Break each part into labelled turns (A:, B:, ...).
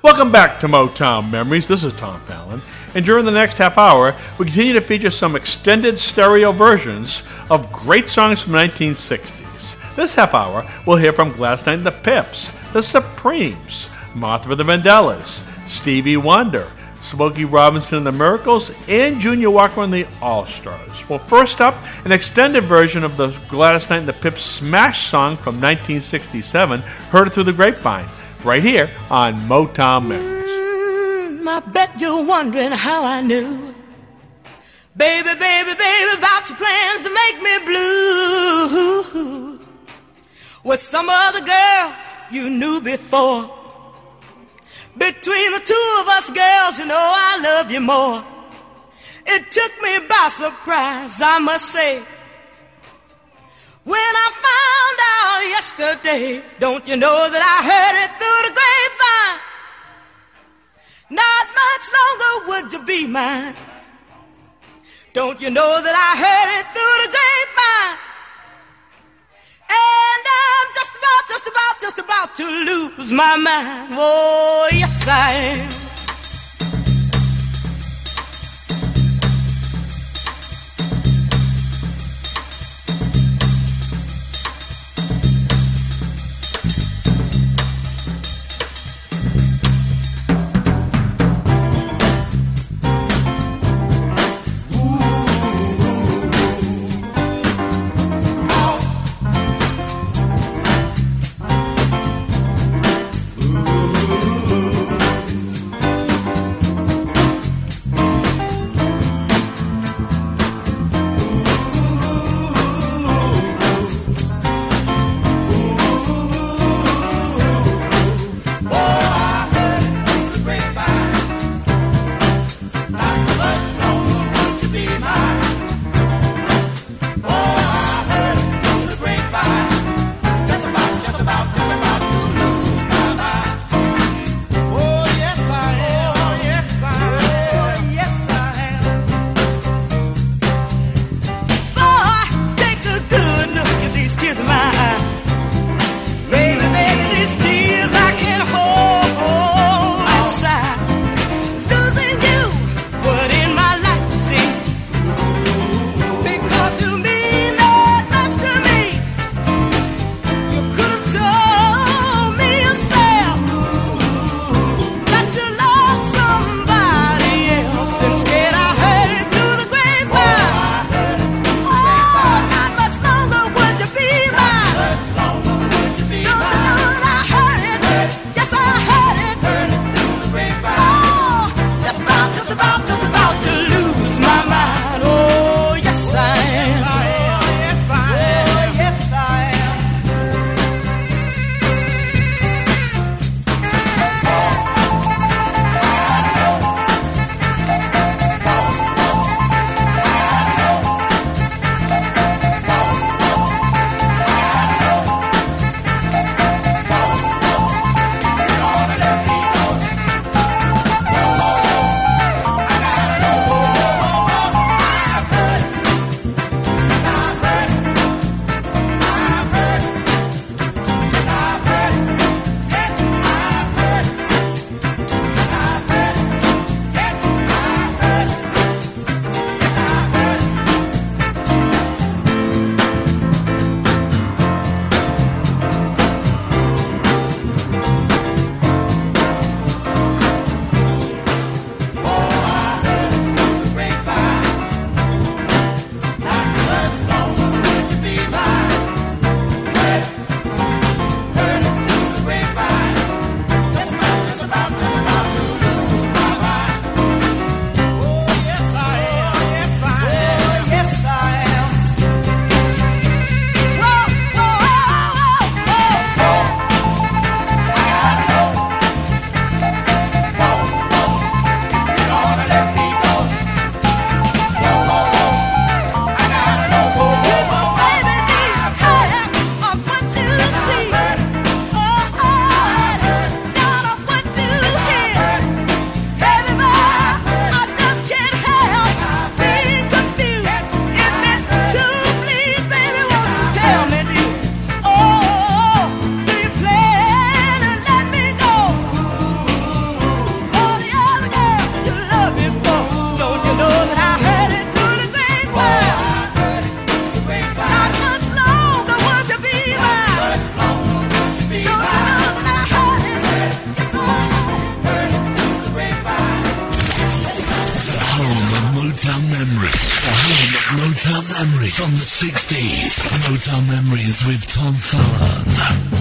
A: Welcome back to Motown Memories. This is Tom Fallon. And during the next half hour, we continue to feature some extended stereo versions of great songs from the 1960s. This half hour, we'll hear from Gladys Knight and the Pips, the Supremes, Martha and the Vandellas, Stevie Wonder, Smokey Robinson and the Miracles, and Junior Walker and the All-Stars. Well, first up, an extended version of the Gladys Knight and the Pips smash song from 1967, Heard It Through the Grapevine, right here on Motown Memories.
B: I bet you're wondering how I knew. Baby, baby, baby, about your plans to make me blue. With some other girl you knew before. Between the two of us, girls, you know I love you more. It took me by surprise, I must say, when I found out yesterday. Don't you know that I heard it through the grapevine? Not much longer would you be mine. Don't you know that I heard it through the grapevine? And I'm just about to lose my mind. Oh, yes I am.
C: from the 60s. Motown Memories with Tom Fallon.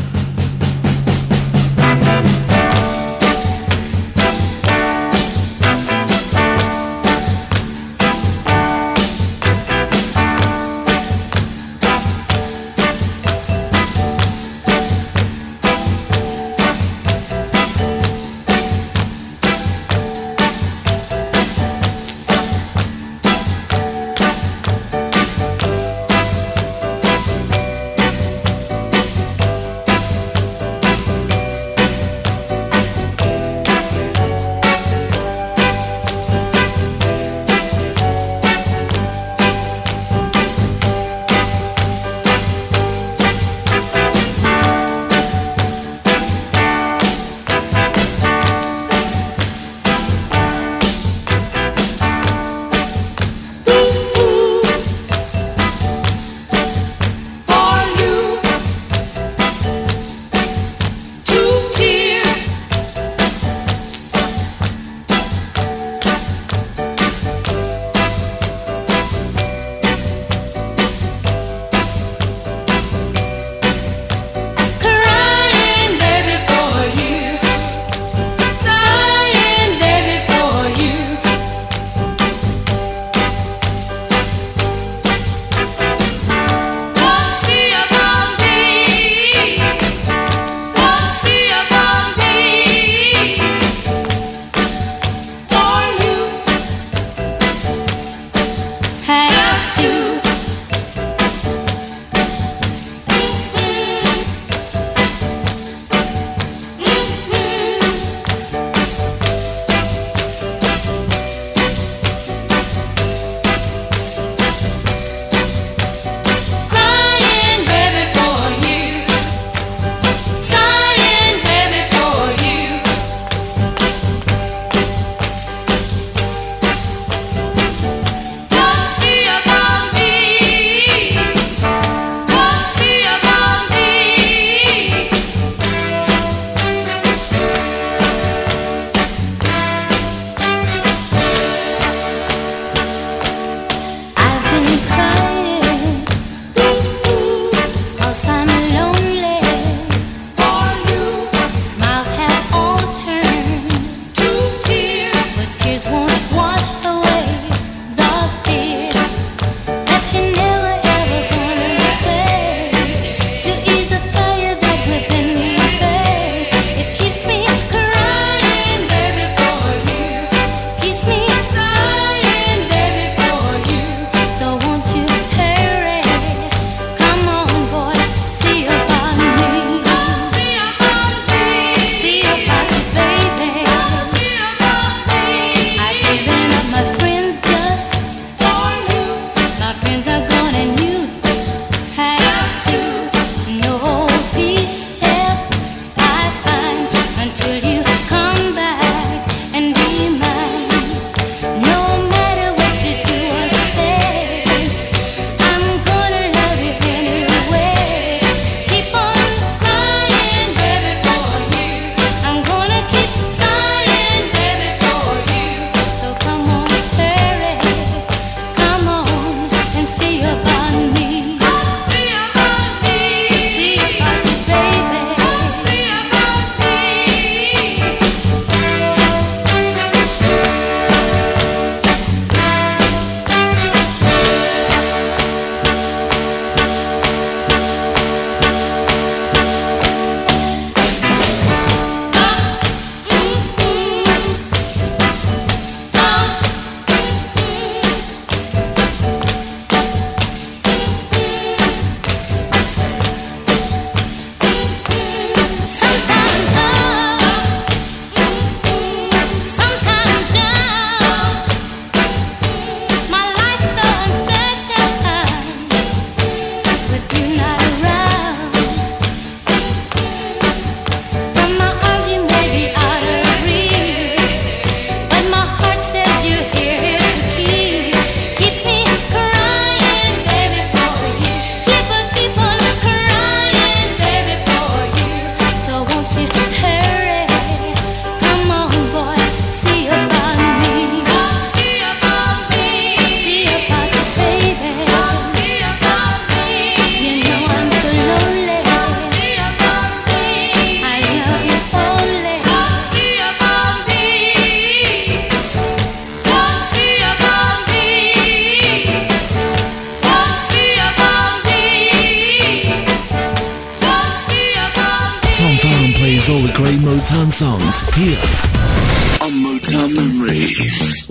C: here on Motown Memories.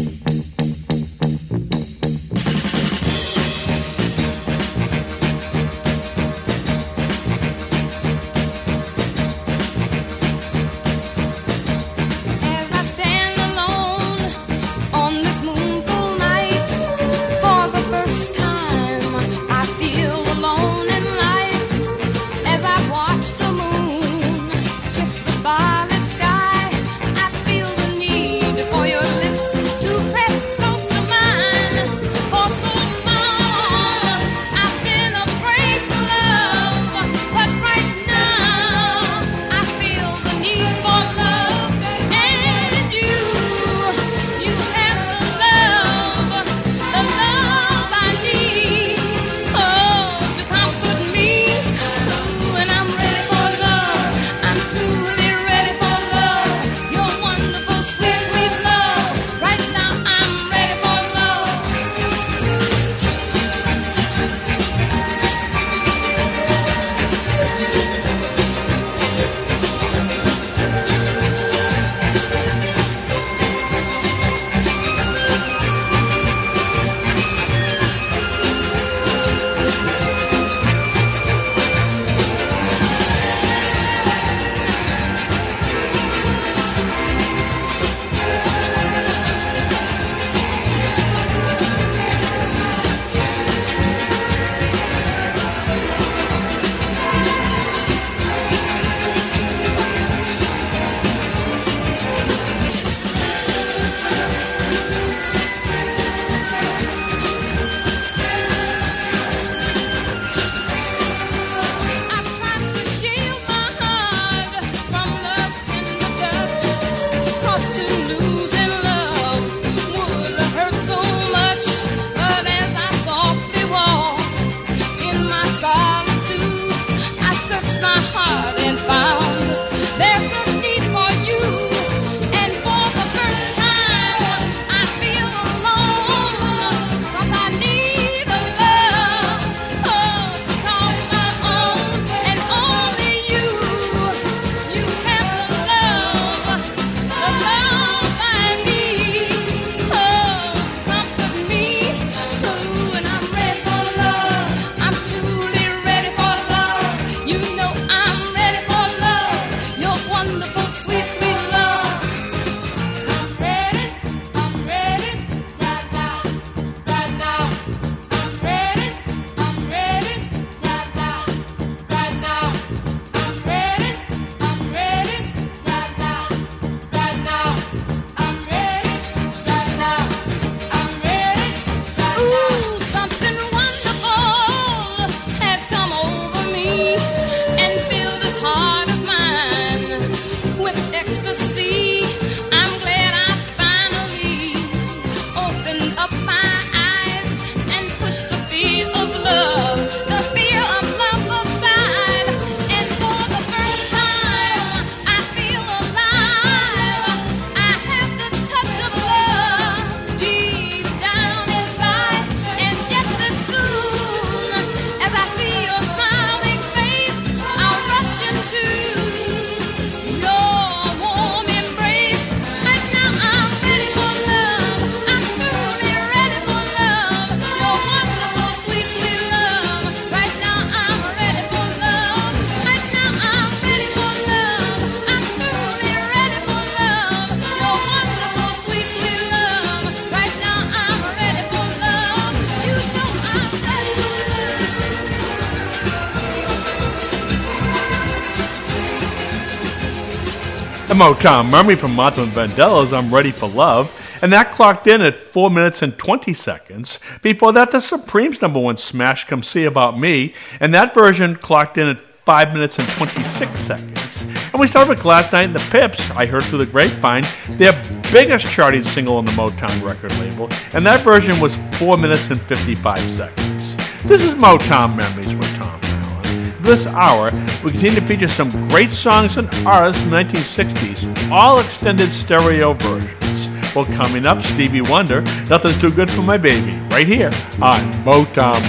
A: The Motown Memory from Martha and Vandellas, I'm Ready for Love, and that clocked in at 4 minutes and 20 seconds. Before that, the Supremes' #1 smash, Come See About Me, and that version clocked in at 5 minutes and 26 seconds. And we started with Last Night in the Pips, I Heard Through the Grapevine, their biggest charting single on the Motown record label, and that version was 4 minutes and 55 seconds. This is Motown Memories with Tom Fallon. This hour, we continue to feature some great songs and artists from the 1960s, all extended stereo versions. Well, coming up, Stevie Wonder, Nothing's Too Good for My Baby, right here on Motown.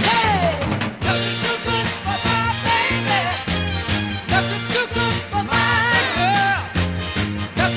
D: Nothing's too good for my girl.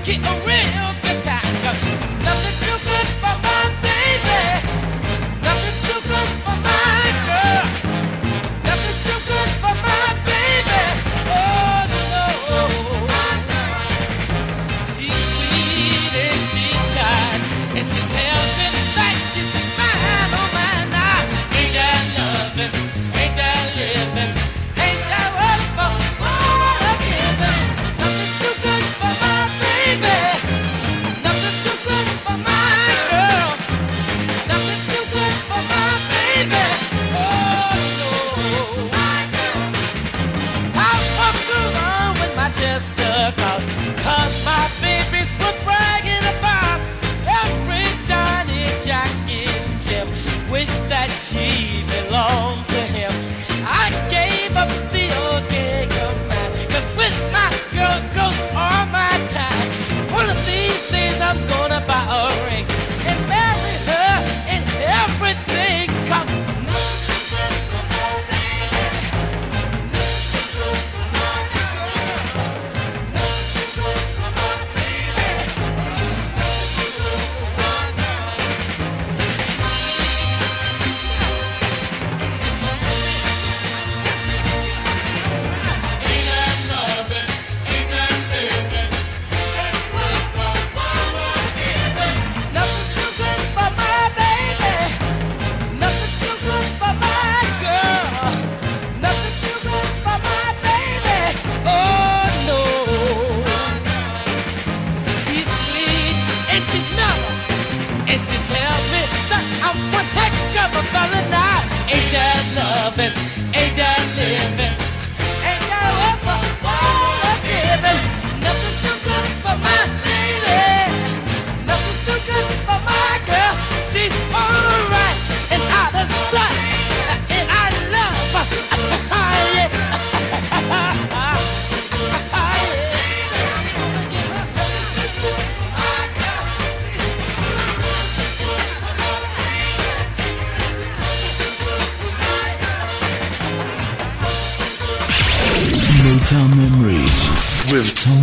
C: Motown Memories with Tom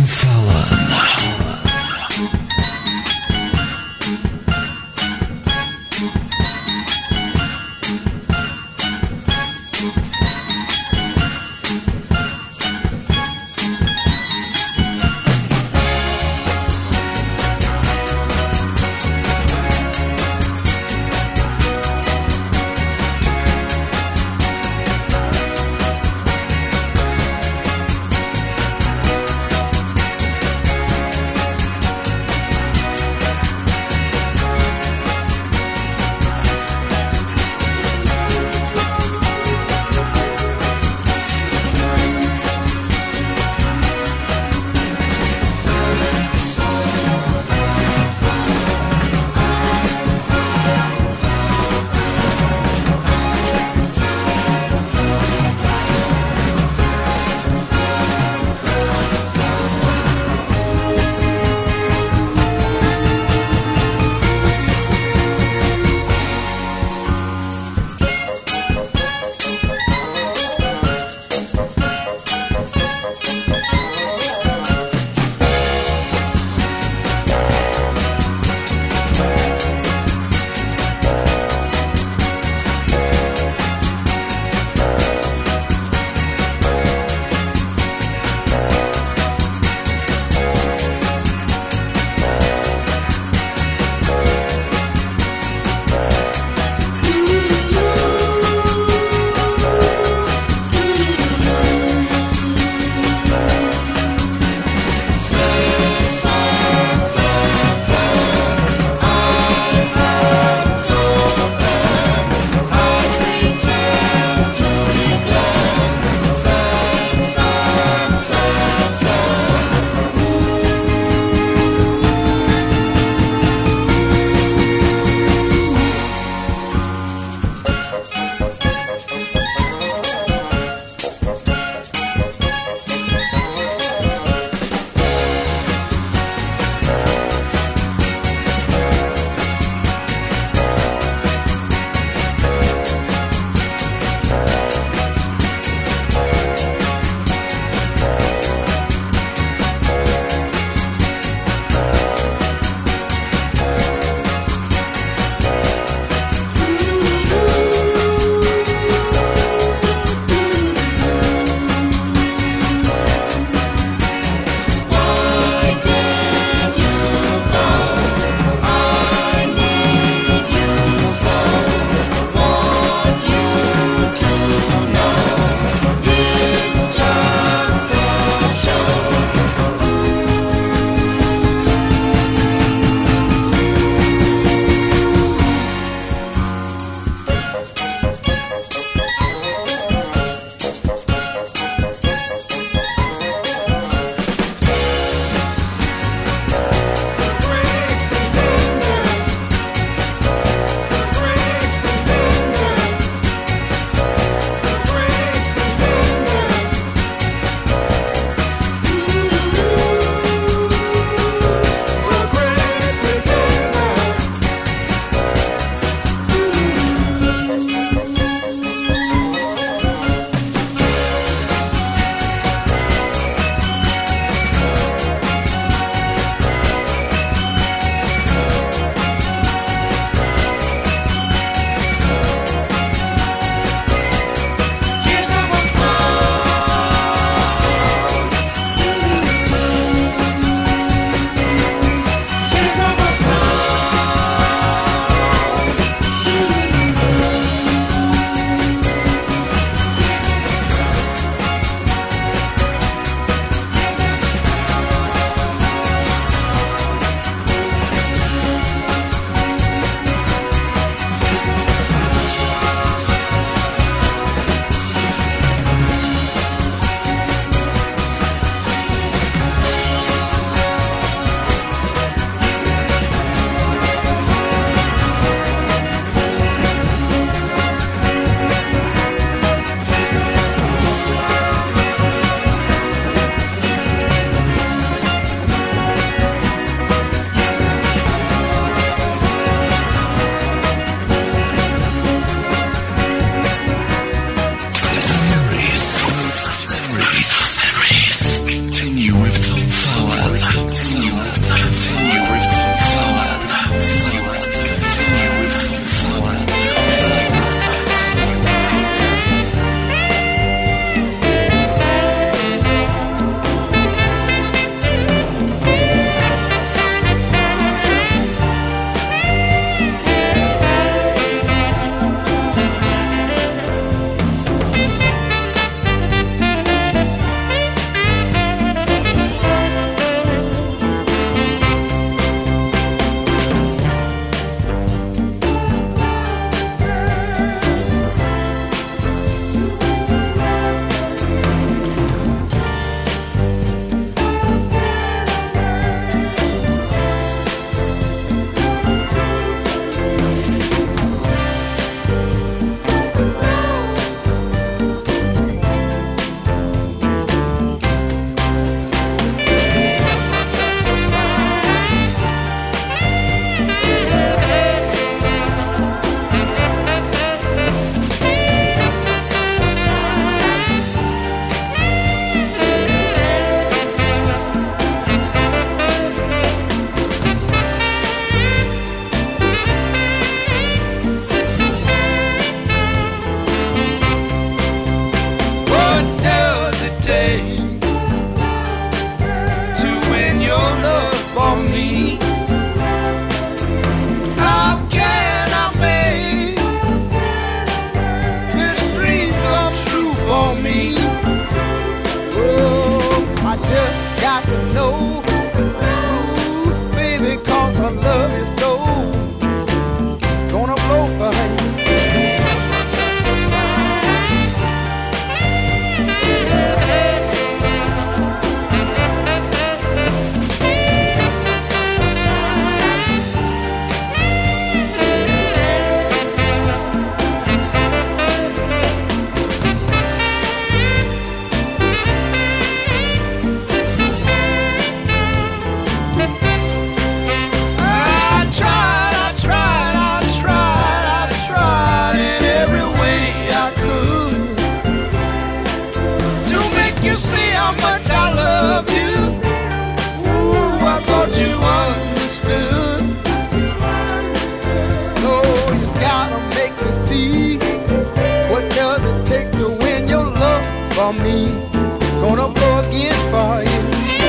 C: Fallon.
D: say how much I love you. Ooh, I thought you understood. So you gotta make me see, what does it take to win your love for me? Gonna go again for you.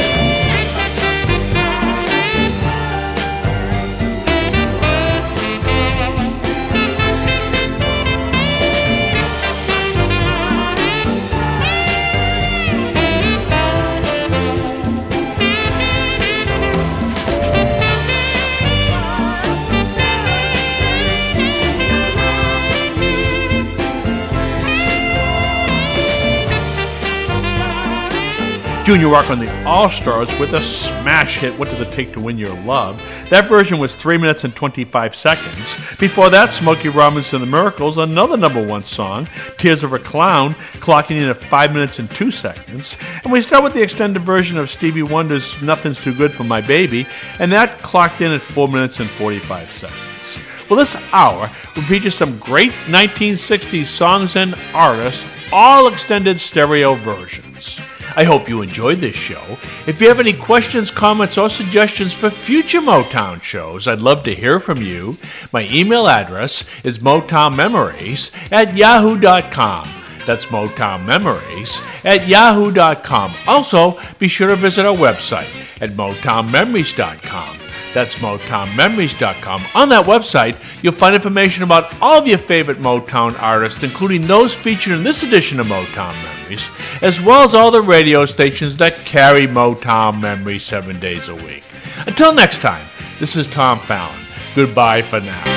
A: Junior Walker and the All-Stars with a smash hit, What Does It Take to Win Your Love? That version was 3 minutes and 25 seconds. Before that, Smokey Robinson and the Miracles, another number one song, Tears of a Clown, clocking in at 5 minutes and 2 seconds. And we start with the extended version of Stevie Wonder's Nothing's Too Good for My Baby, and that clocked in at 4 minutes and 45 seconds. Well, this hour will feature some great 1960s songs and artists, all extended stereo versions. I hope you enjoyed this show. If you have any questions, comments, or suggestions for future Motown shows, I'd love to hear from you. My email address is motownmemories@yahoo.com. That's motownmemories@yahoo.com. Also, be sure to visit our website at motownmemories.com. That's motownmemories.com. On that website, you'll find information about all of your favorite Motown artists, including those featured in this edition of Motown Memories, as well as all the radio stations that carry Motown Memories 7 days a week. Until next time, this is Tom Fallon. Goodbye for now.